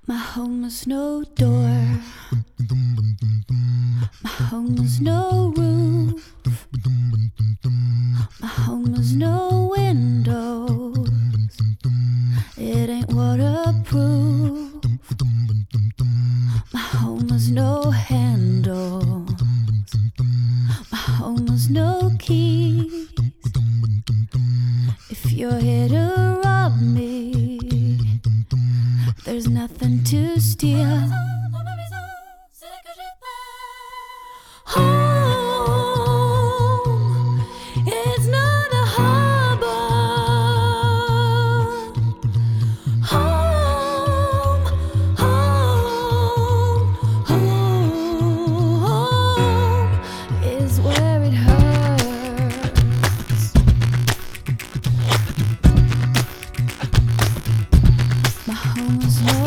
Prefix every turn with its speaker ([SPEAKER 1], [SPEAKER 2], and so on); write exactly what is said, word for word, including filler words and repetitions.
[SPEAKER 1] My home was no door. My home was no roof. My home was no window. It ain't waterproof. My home was no handle. My home was no key. If you're here to rob me, there's nothing to steal. Home is not a harbor. Home, home, home is where it hurts. My home was no